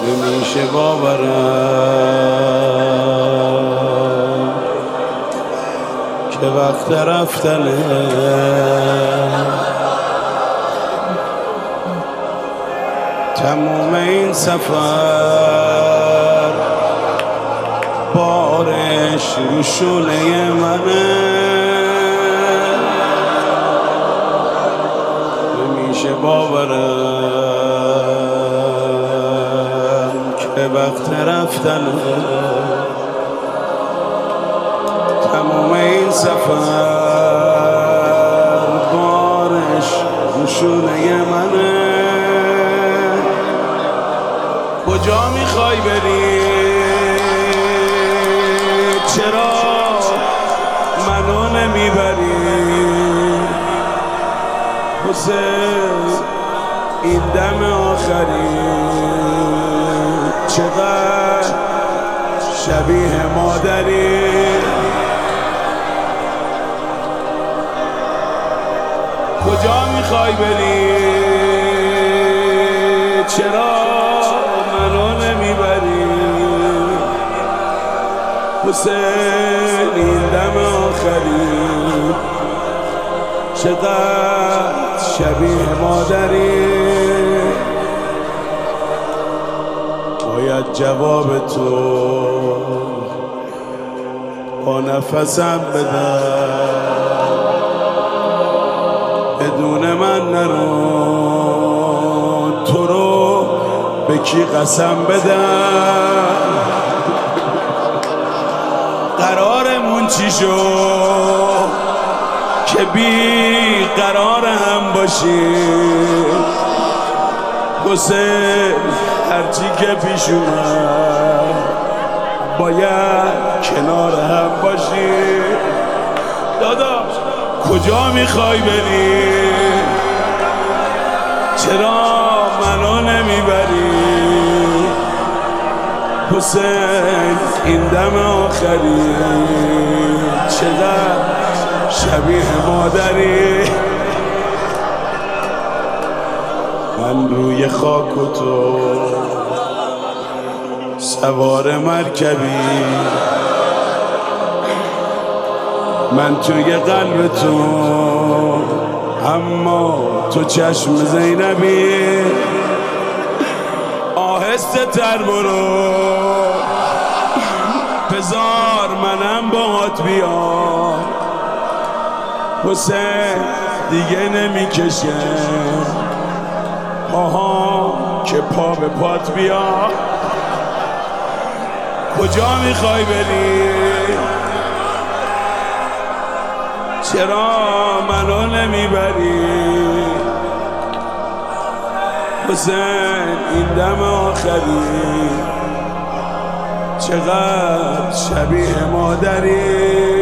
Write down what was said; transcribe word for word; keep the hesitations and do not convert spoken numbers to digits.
نمیشه باورم که وقت رفتنه تموم این سفر بارش رو شونه منه نمیشه باورم که وقت رفتنه تموم این سفر بارش رو شونه منه کجا میخوای بری چرا منو نمیبری حسین این دم آخری چقدر شبیه مادری کجا میخوای بری چرا منو نمیبری حسین این دم آخری چقدر شبیه مادری باید جواب تو با نفسم بدم بدون من نرو تو رو به کی قسم بدم قرارمون چی شد که بی قرار هم باشیم حسین هرچی که پیش اومد باید کنار هم باشیم داداش کجا میخوای بری چرا منو نمیبری حسین این دم آخری چقدر شبیه مادری من روی خاک و تو سوار مرکبی من توی قلب تو اما تو چشم زینبی آهسته تر برو بذار منم باهات بیام حسین دیگه نمیکشه پاها که پا به پات بیا کجا میخوای بری چرا منو نمیبری حسین این دم آخری چقدر شبیه مادری